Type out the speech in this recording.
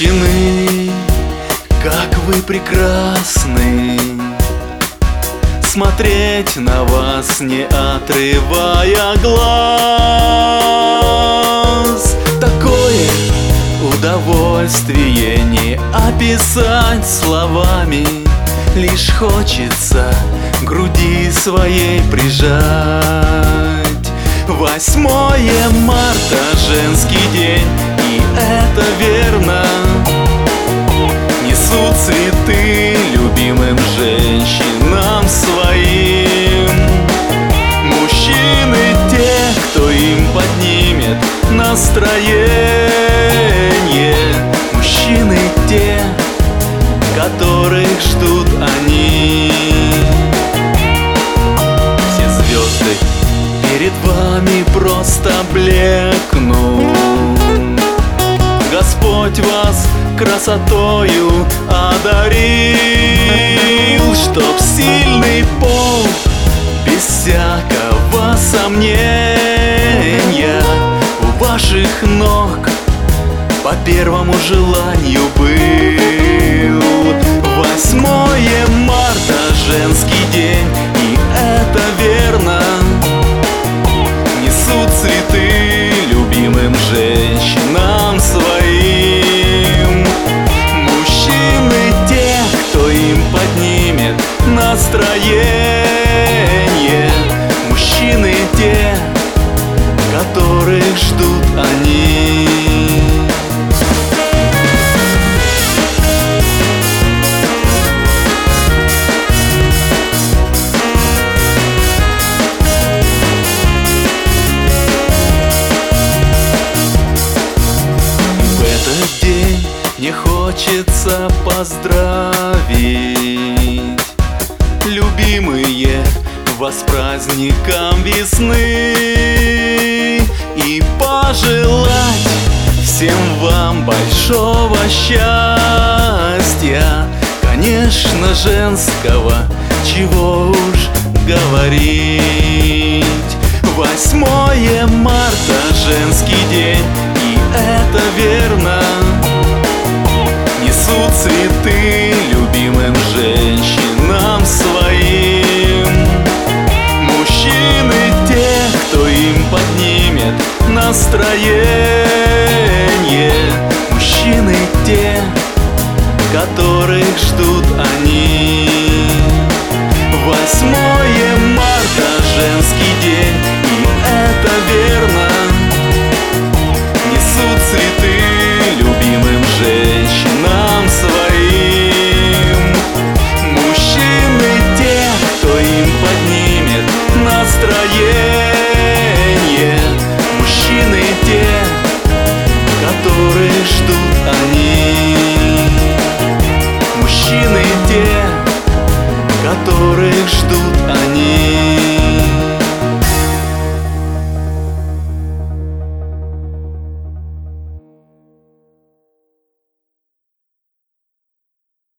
Женщины, как вы прекрасны, смотреть на вас, не отрывая глаз. Такое удовольствие не описать словами, лишь хочется к груди своей прижать. 8 марта — женский день, и это верно. Несут цветы любимым женщинам своим. Мужчины — те, кто им поднимет настроение. Мужчины — те, которых ждут они. Все звезды перед вами просто блекнут. Господь вас красотою одарил, чтоб сильный пол без всякого сомнения у ваших ног по первому желанию был. 8 марта — женский день, и это верно. Несут цветы любимым женщинам своим. Мужчины — те, кто им поднимет настроение. Мужчины — те, которых ждут они. Мне хочется поздравить, любимые, вас с праздником весны, и пожелать всем вам большого счастья, конечно, женского, чего уж говорить. 8 марта — женский день, и это верно. Несут цветы любимым женщинам своим. Мужчины — те, кто им поднимет настроение. Мужчины — те, которых ждут они.